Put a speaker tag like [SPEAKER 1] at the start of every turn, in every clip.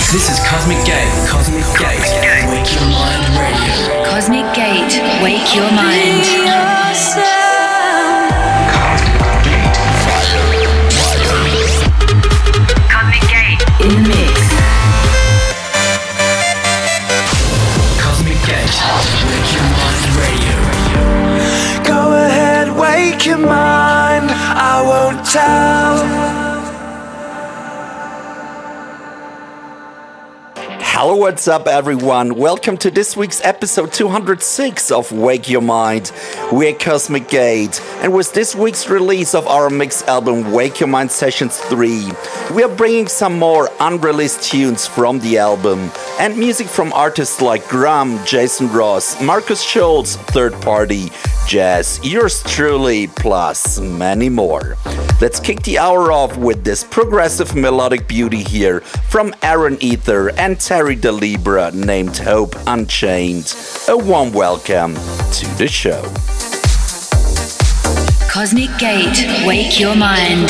[SPEAKER 1] This is Cosmic Gate. Cosmic Gate. Wake Your Mind Radio.
[SPEAKER 2] Cosmic Gate. Wake Your Mind.
[SPEAKER 1] Cosmic Gate.
[SPEAKER 2] Cosmic Gate. In the mix.
[SPEAKER 1] Cosmic Gate. Wake Your Mind Radio.
[SPEAKER 3] Go ahead, wake your mind. I won't tell.
[SPEAKER 4] Hello, what's up, everyone? Welcome to this week's episode 206 of Wake Your Mind. We're Cosmic Gate, and with this week's release of our mix album Wake Your Mind Sessions 3, we are bringing some more unreleased tunes from the album and music from artists like Graham, Jason Ross, Marcus Schultz, Third Party, Jazz, yours truly, plus many more. Let's kick the hour off with this progressive melodic beauty here from Aaron Ether and Terry DeLibra named Hope Unchained. A warm welcome to the show.
[SPEAKER 2] Cosmic Gate. Wake Your Mind.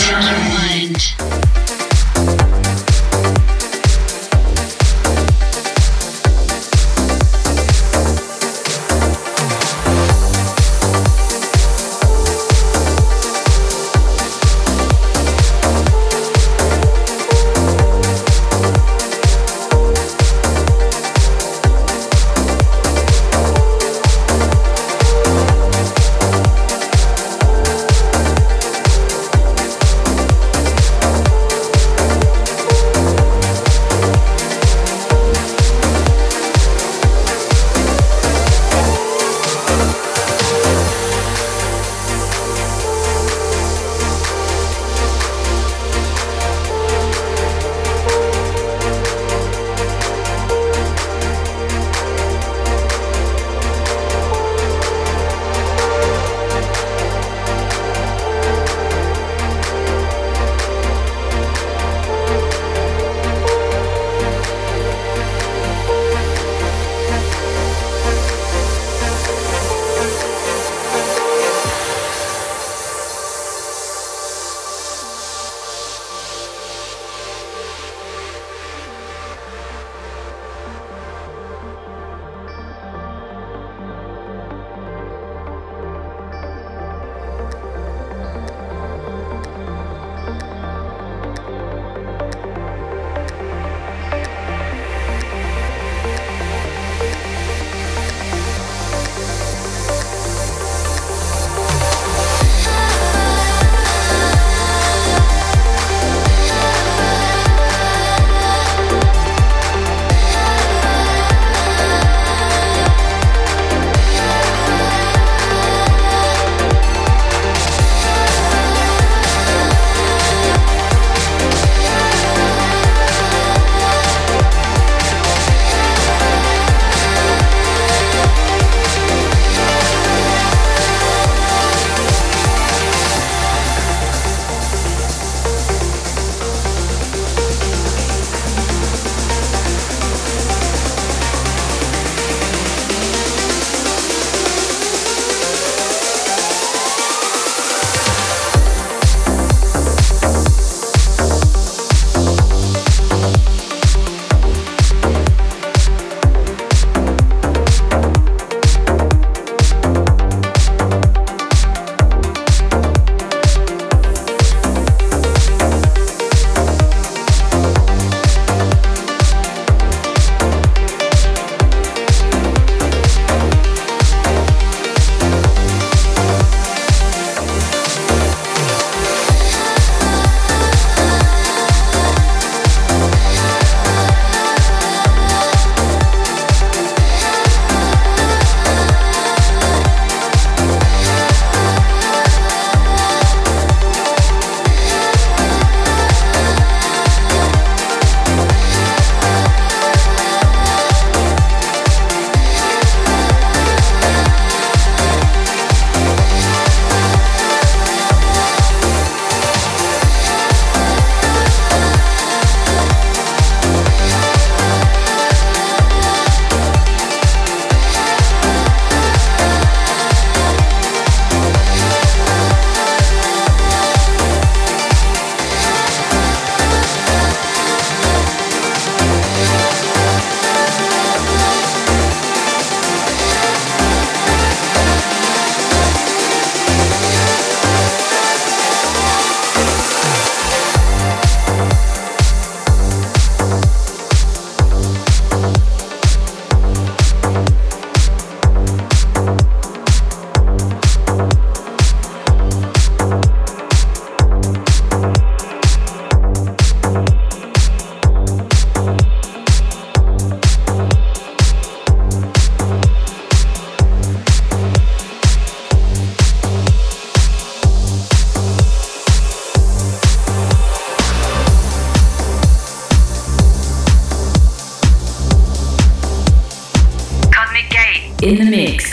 [SPEAKER 2] in the mix.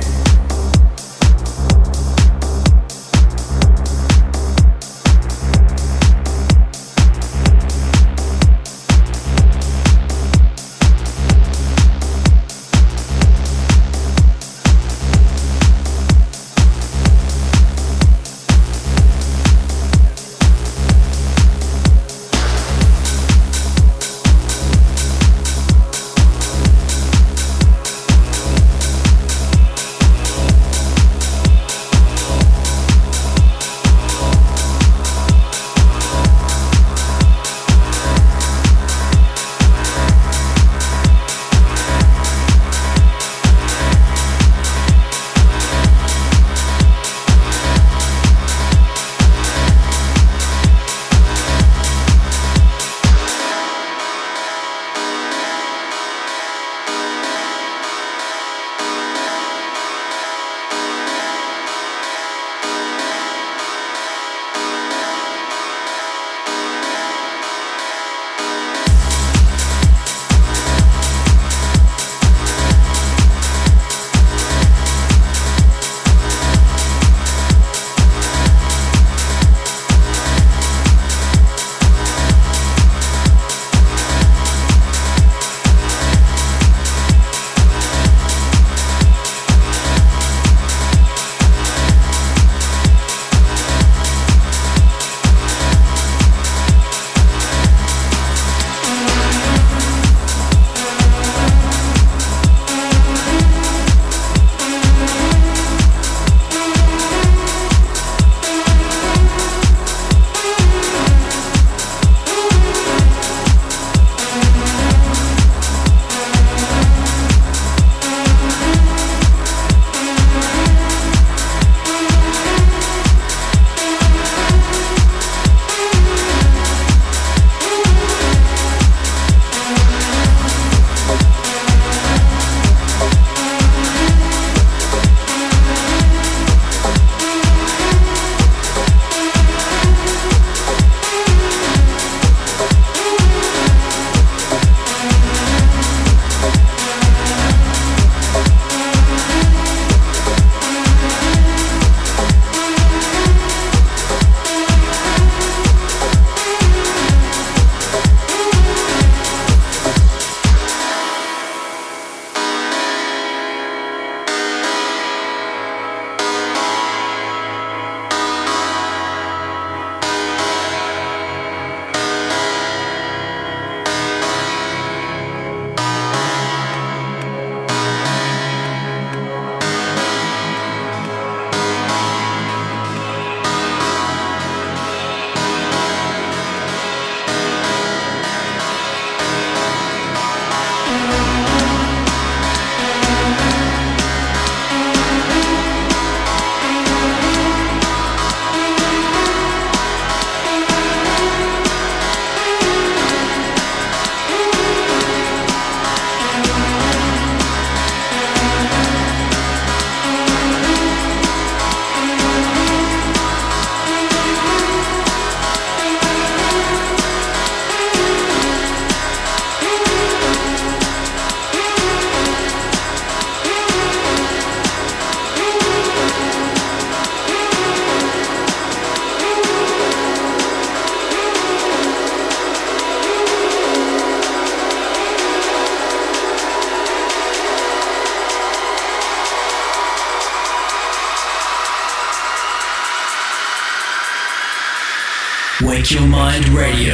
[SPEAKER 1] Wake Your Mind Radio.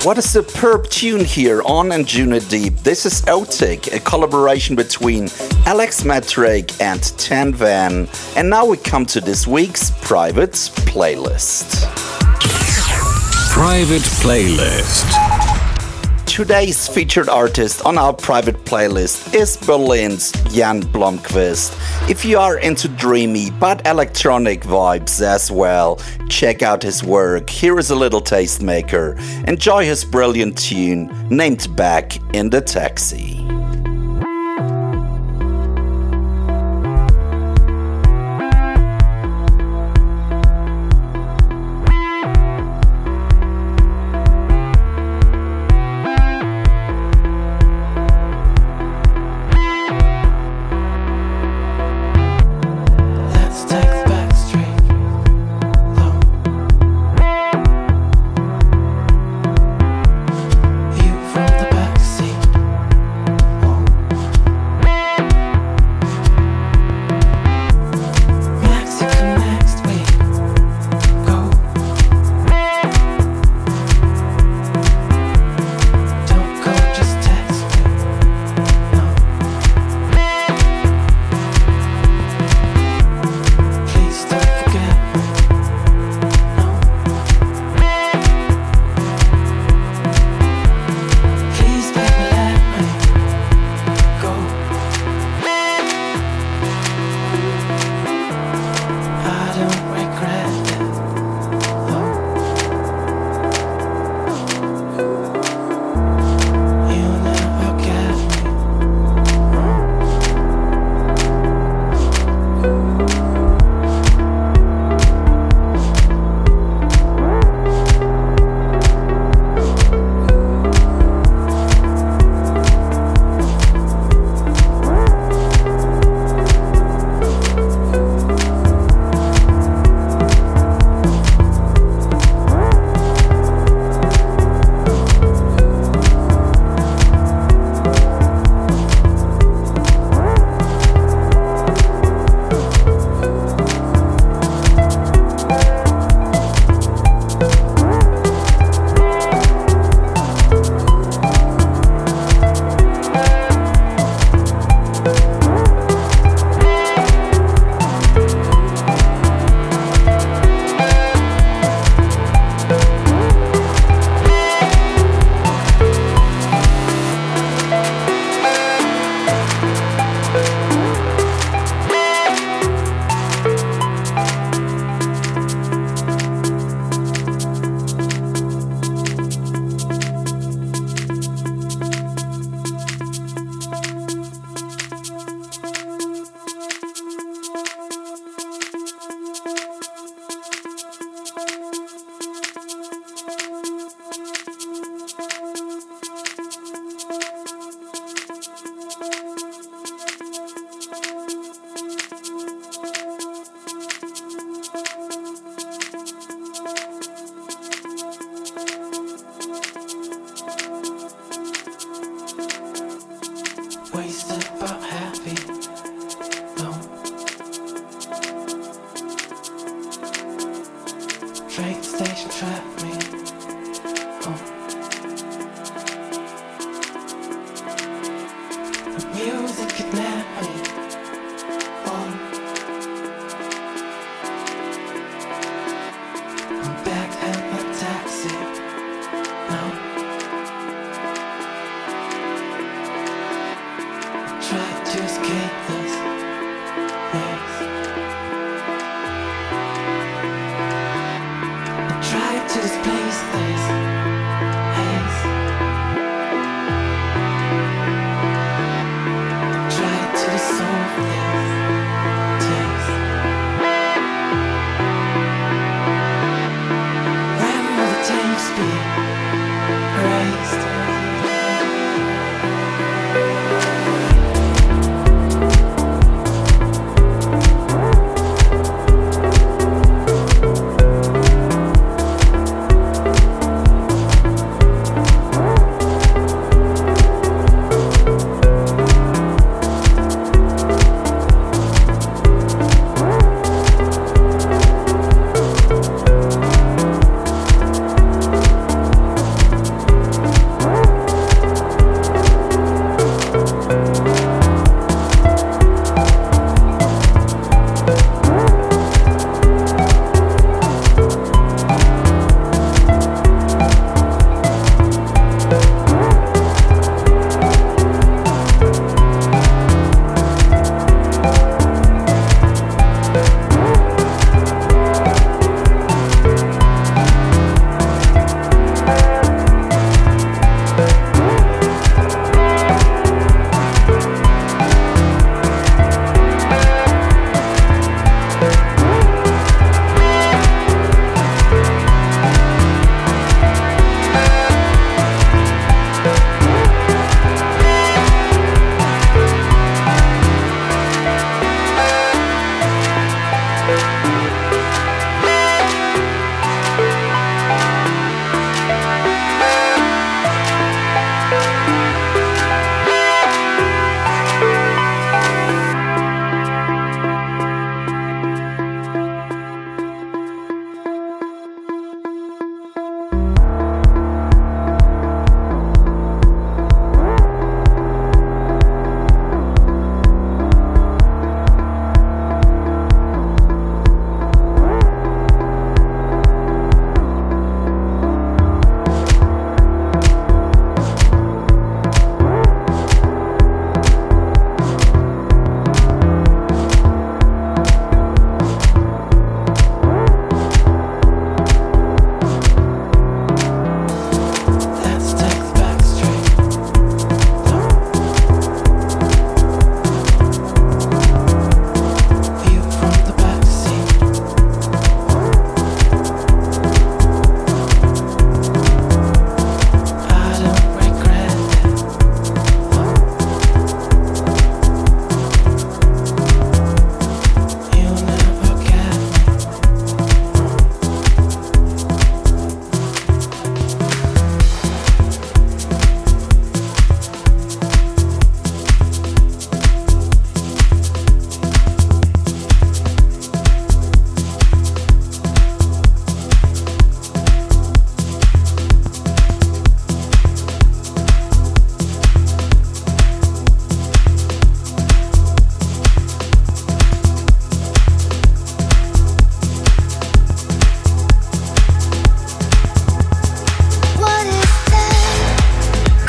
[SPEAKER 4] What a superb tune here on Anjuna Deep. This is Otik, a collaboration between Alex Matrake and Tan Van. And now we come to this week's private playlist.
[SPEAKER 1] Private playlist.
[SPEAKER 4] Today's featured artist on our private playlist is Berlin's Jan Blomqvist. If you are into dreamy but electronic vibes as well, check out his work. Here is a little tastemaker. Enjoy his brilliant tune named Back in the Taxi.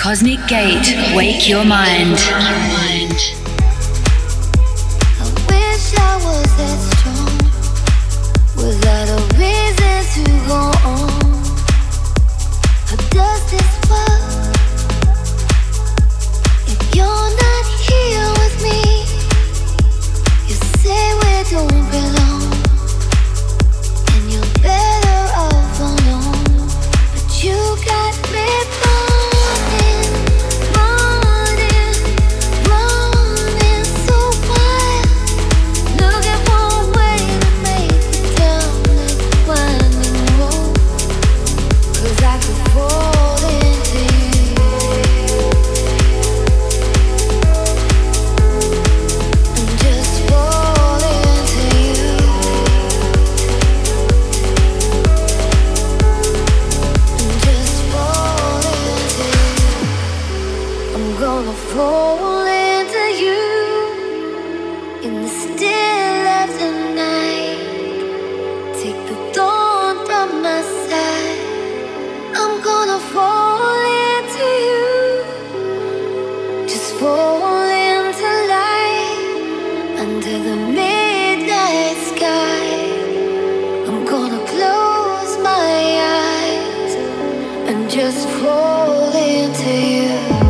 [SPEAKER 2] Cosmic Gate, wake your mind.
[SPEAKER 5] I wish I was that strong, without a reason to go on. How does this work? If you're not here with me, you say we don't belong, and you're better off alone. But you got me running, running, running so wild, looking for a way to make it down that winding road. 'Cause I could fall into you, and just fall into you, and just fall into you. I'm gonna fall into you in the still of the night. Take the dawn from my side. I'm gonna fall into you, just fall into light under the midnight sky. I'm gonna close my eyes and just fall into you.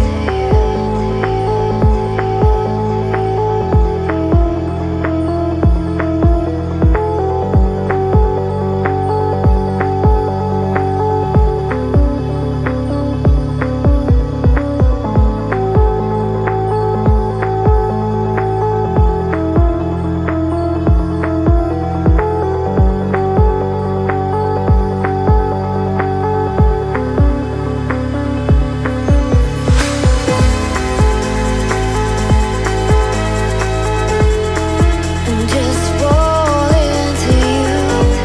[SPEAKER 5] And just fall into you,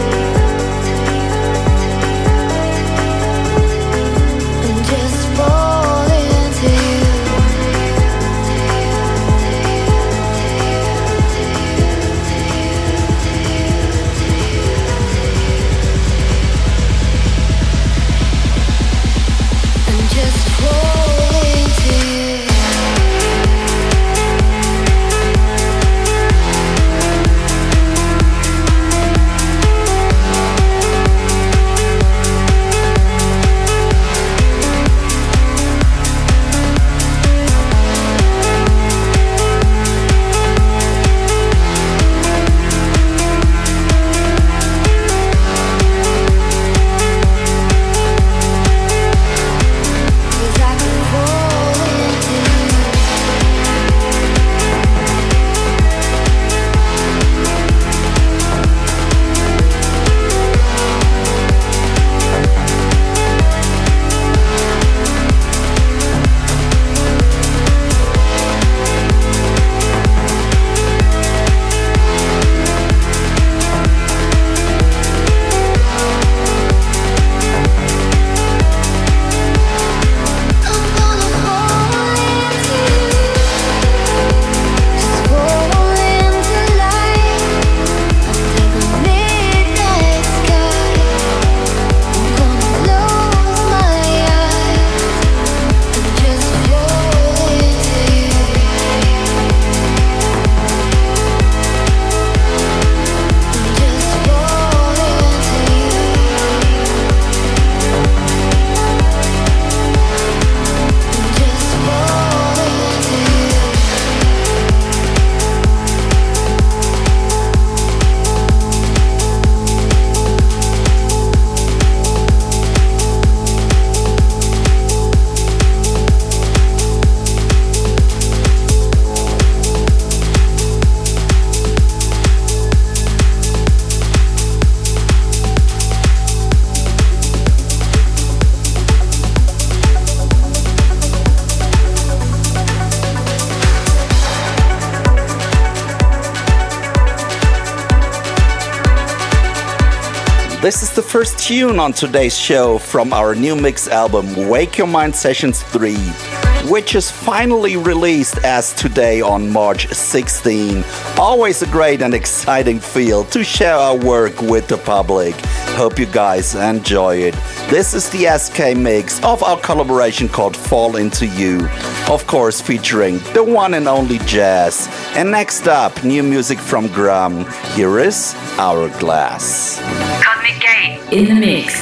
[SPEAKER 5] and just fall into you. And just fall into you.
[SPEAKER 4] This is the first tune on today's show from our new mix album, Wake Your Mind Sessions 3. which is finally released as today on March 16. Always a great and exciting feel to share our work with the public. Hope you guys enjoy it. This is the SK mix of our collaboration called Fall Into You, of course featuring the one and only Jazz. And next up, new music from Grum. Here is Hourglass.
[SPEAKER 2] Cosmic Gate in the mix.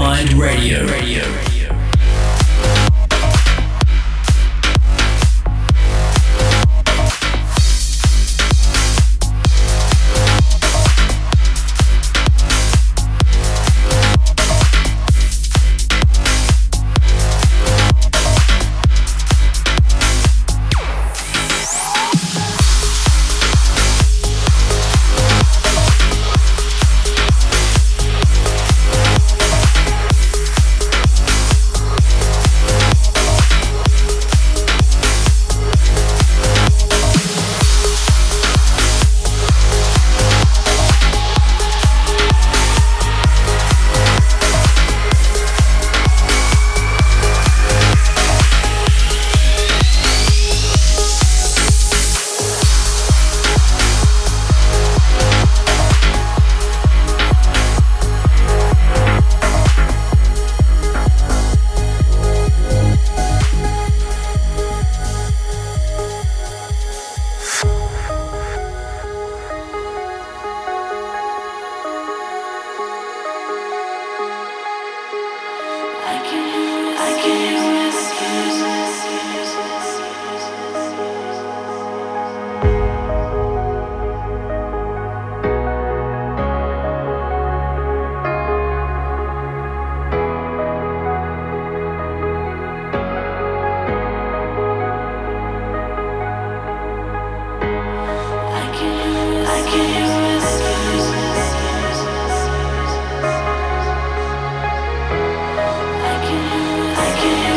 [SPEAKER 1] Mind Radio.
[SPEAKER 5] I can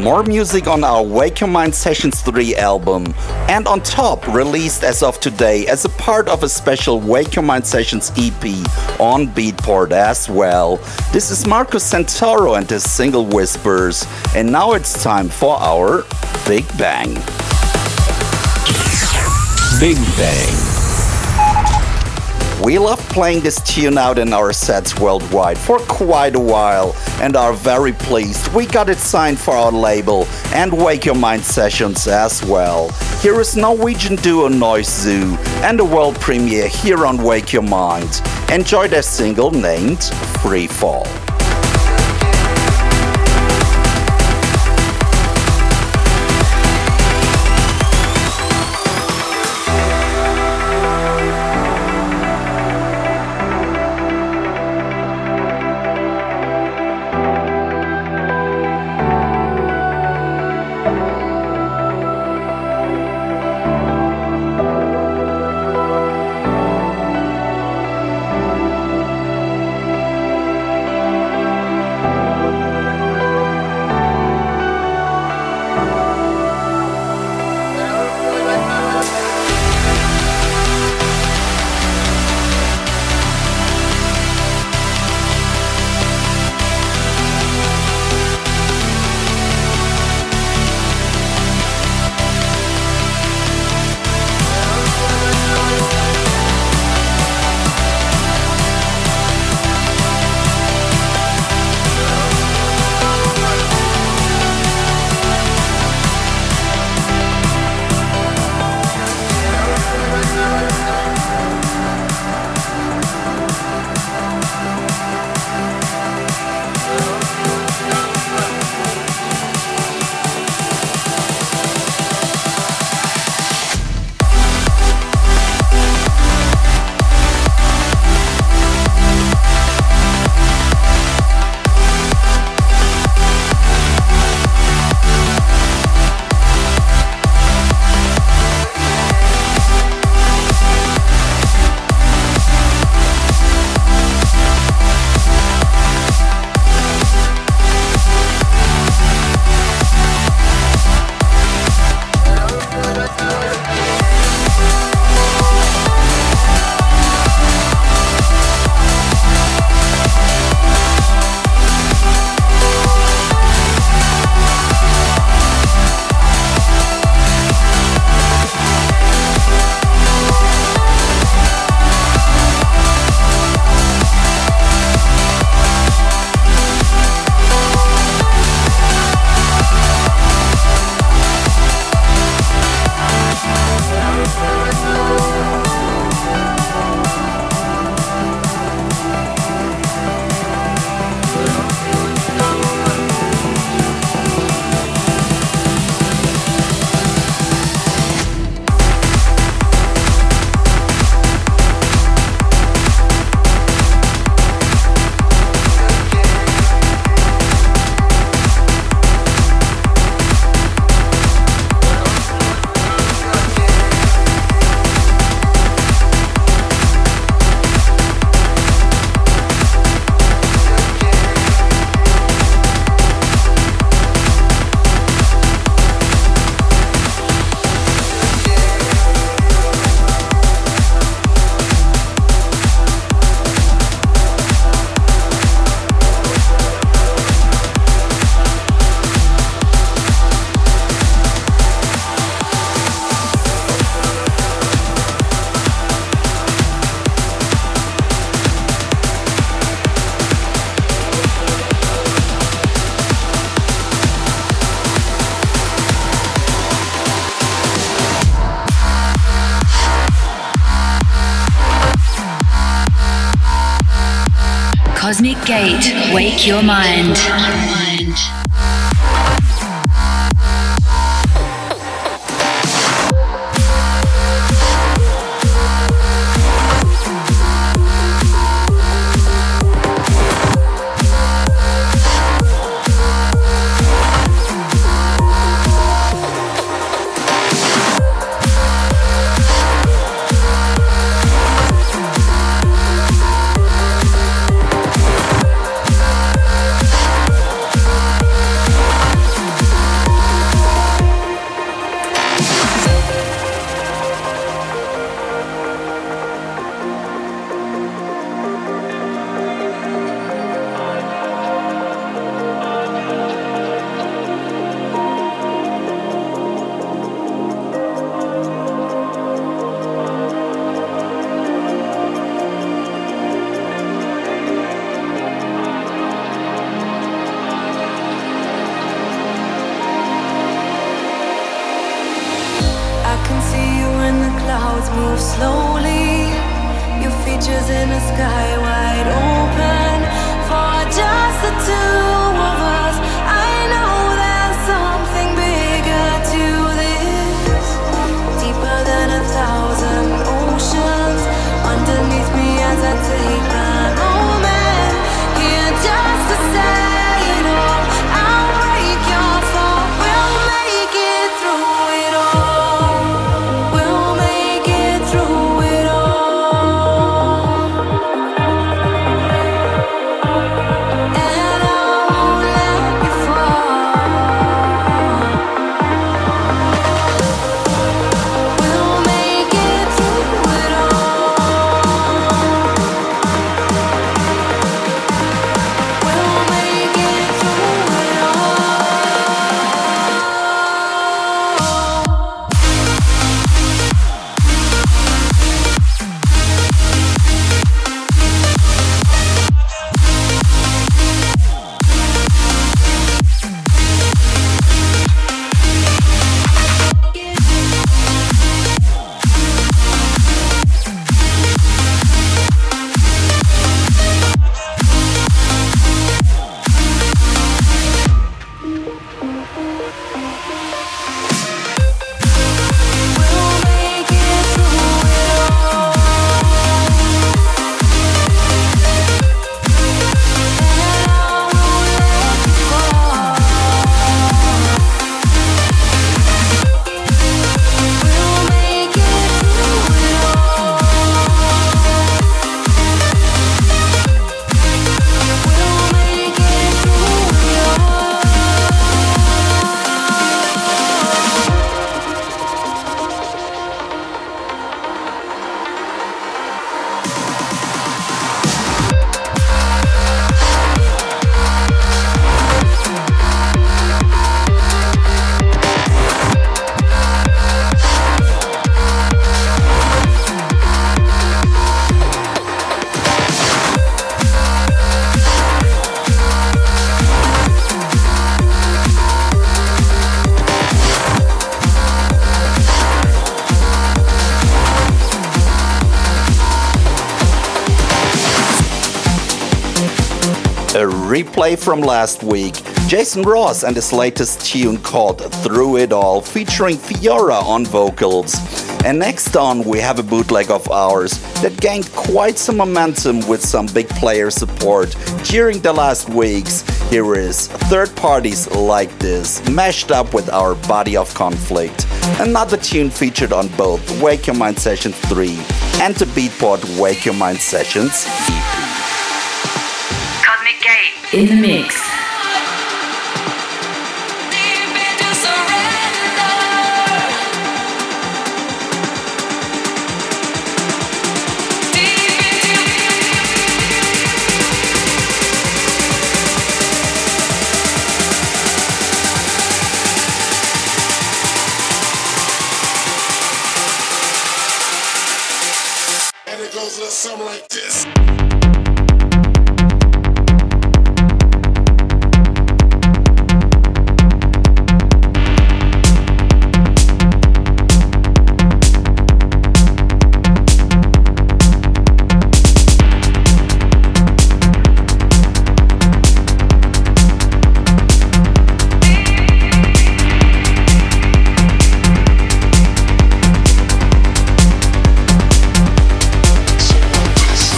[SPEAKER 4] More music on our Wake Your Mind Sessions 3 album. And on top, released as of today as a part of a special Wake Your Mind Sessions EP on Beatport as well. This is Marcus Santoro and his single Whispers. And now it's time for our Big Bang.
[SPEAKER 1] Big Bang.
[SPEAKER 4] We love playing this tune out in our sets worldwide for quite a while and are very pleased we got it signed for our label and Wake Your Mind Sessions as well. Here is Norwegian duo Noise Zoo and a world premiere here on Wake Your Mind. Enjoy their single named Free Fall.
[SPEAKER 2] Cosmic Gate, wake your mind.
[SPEAKER 6] clouds move slowly. Your features in the sky wide open. For just the two of us, I know there's something bigger to this. Deeper than 1,000 oceans underneath me as I take my moment. Here just to say it all. I'll break your fall. We'll make it through it all. We'll make it through it all. And I won't let you fall. We'll make it through it all. We'll make it through it all. We'll make it through it all. And I won't let you fall. We'll make it through it all. We'll make it through it all.
[SPEAKER 4] A replay from last week. Jason Ross and his latest tune called Through It All, featuring Fiora on vocals. And next on, we have a bootleg of ours that gained quite some momentum with some big player support during the last weeks. Here is Third Parties Like This, mashed up with our Body of Conflict. Another tune featured on both Wake Your Mind Sessions 3 and the Beatport Wake Your Mind Sessions EP.
[SPEAKER 2] Cosmic Gate in the mix.
[SPEAKER 7] And it goes a little something like this.
[SPEAKER 5] We'll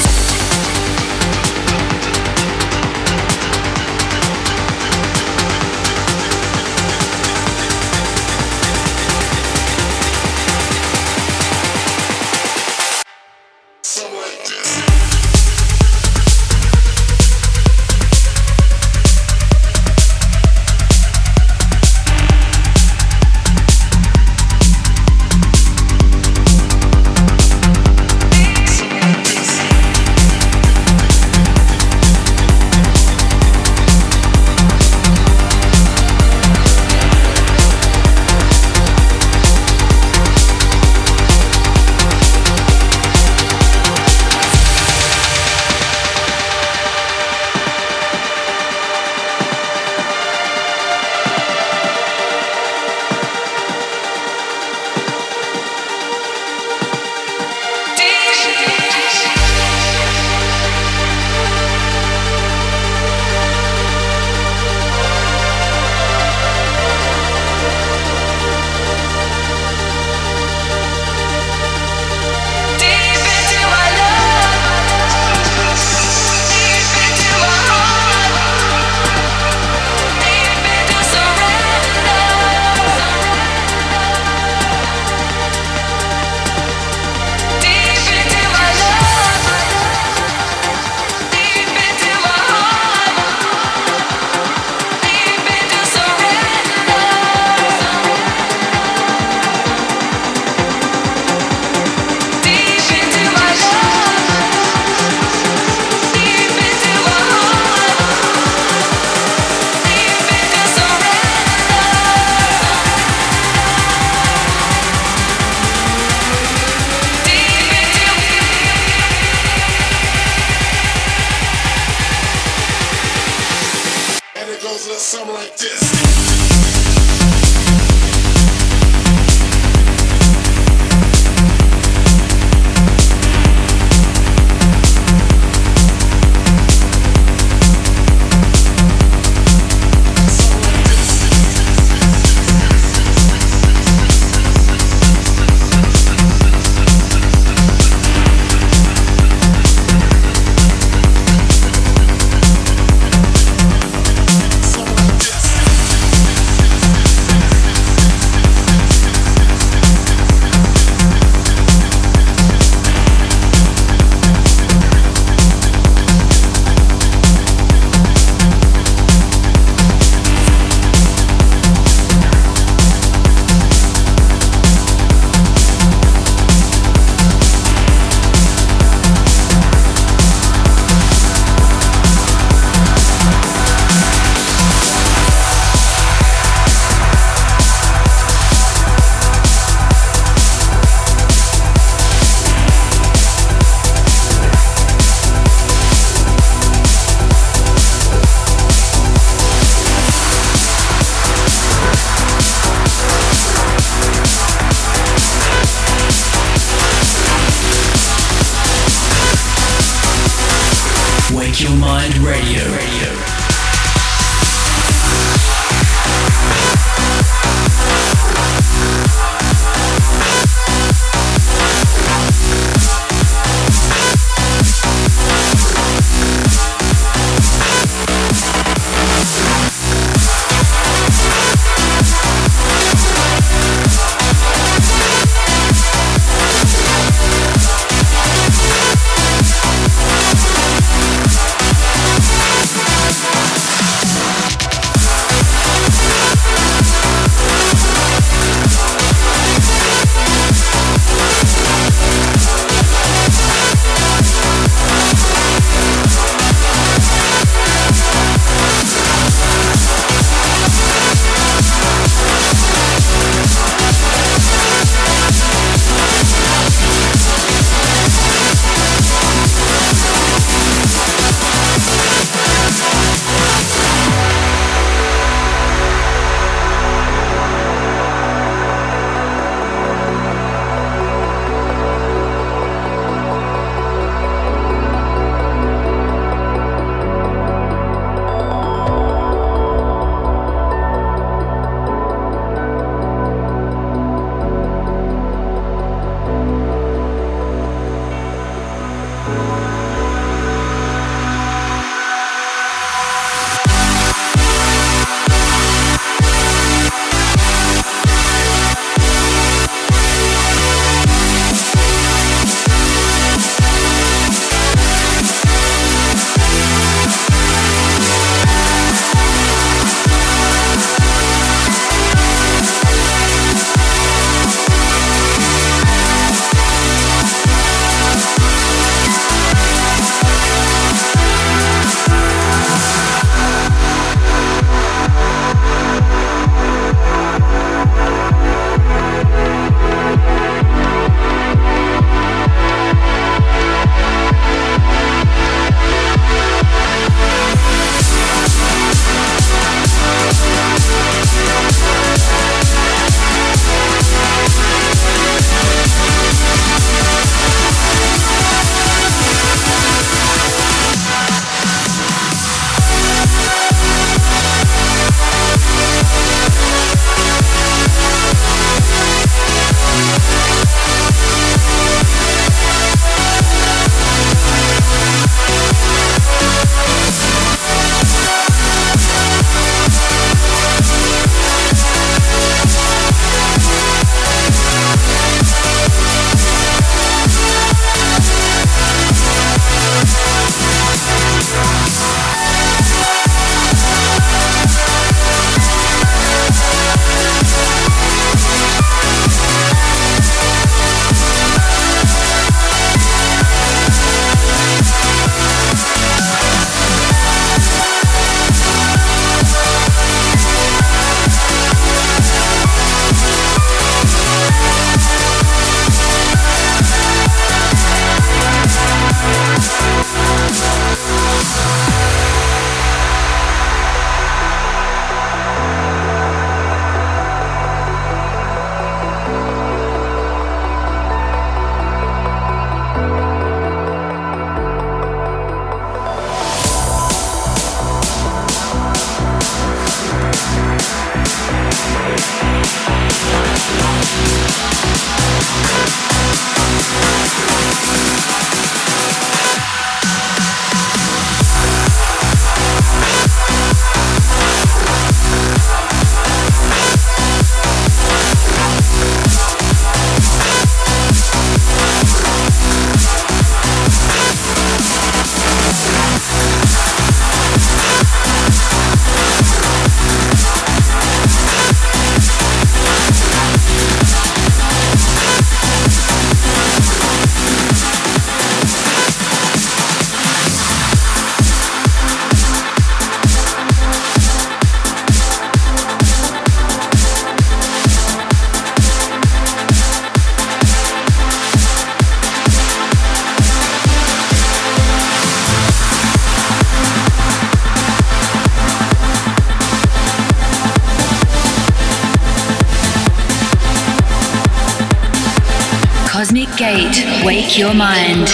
[SPEAKER 2] Gate, wake your mind.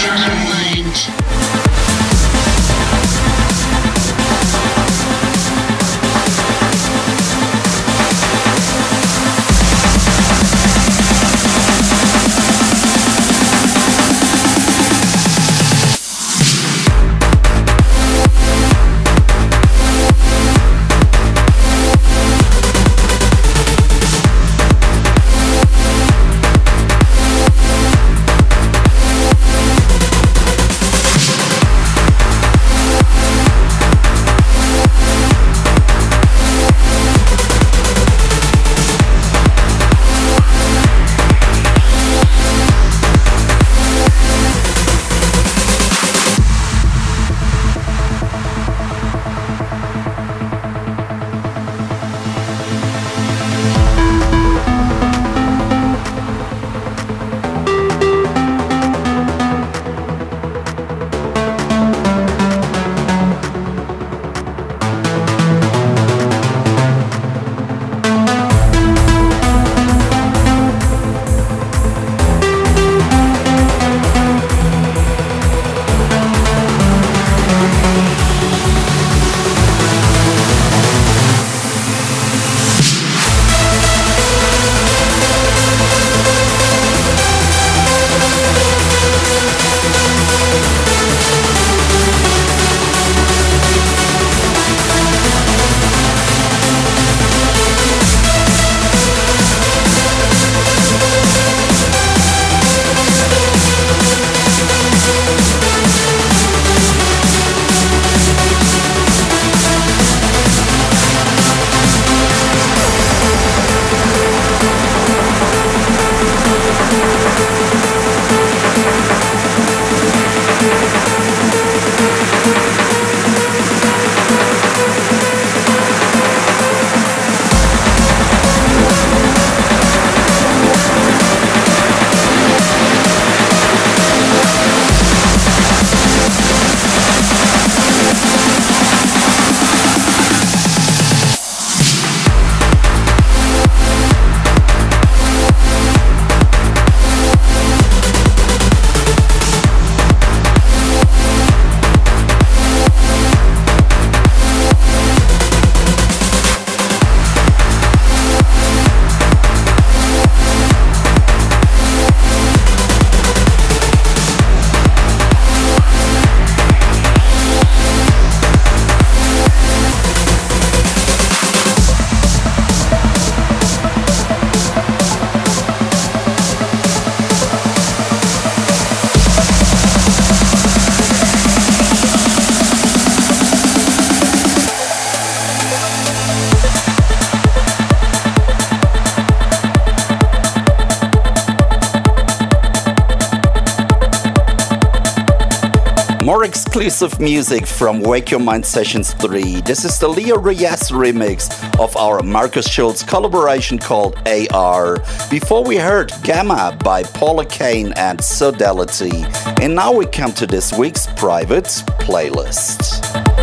[SPEAKER 4] More exclusive music from Wake Your Mind Sessions 3. This is the Leo Reyes remix of our Markus Schulz collaboration called AR. Before we heard Gamma by Paula Kane and Sodality. And now we come to this week's private playlist.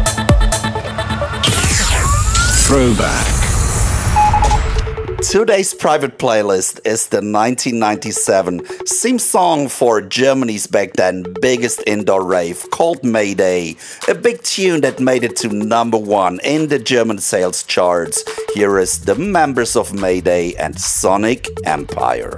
[SPEAKER 1] Throwback.
[SPEAKER 4] Today's private playlist is the 1997 theme song for Germany's back then biggest indoor rave called Mayday, a big tune that made it to #1 in the German sales charts. Here is the members of Mayday and Sonic Empire.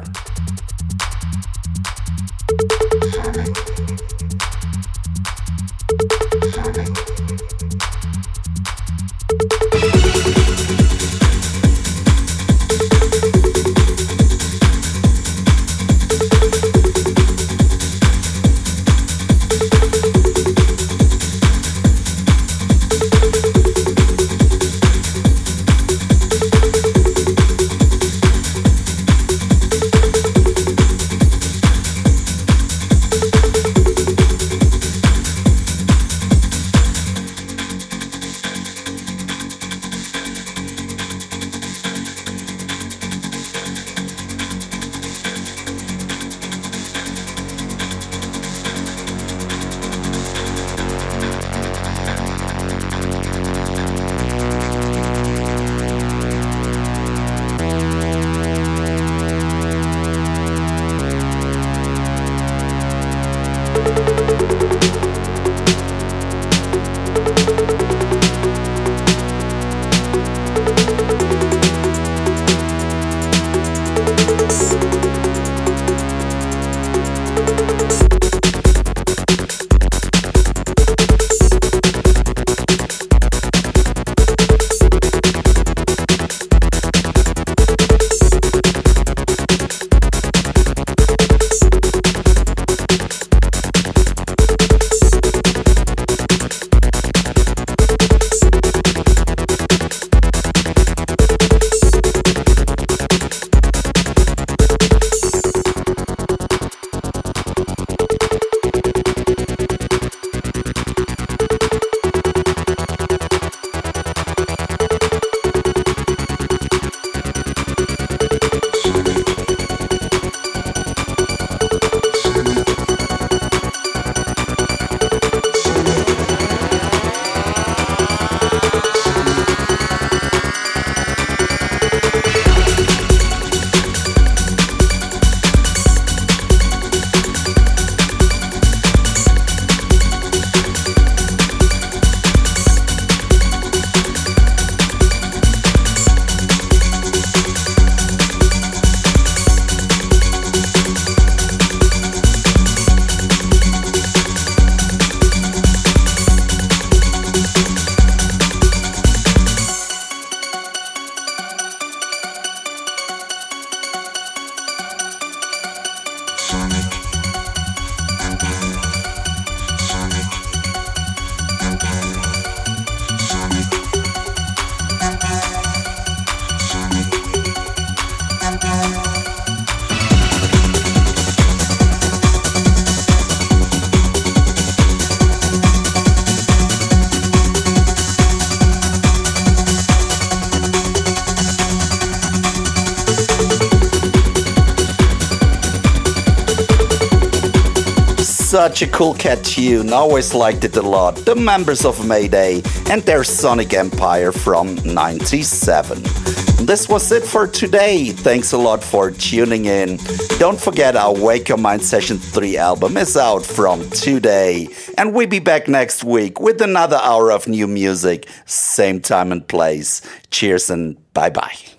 [SPEAKER 4] Such a cool cat tune, always liked it a lot. The members of Mayday and their Sonic Empire from 97. This was it for today. Thanks a lot for tuning in. Don't forget our Wake Your Mind Session 3 album is out from today. And we'll be back next week with another hour of new music. Same time and place. Cheers and bye-bye.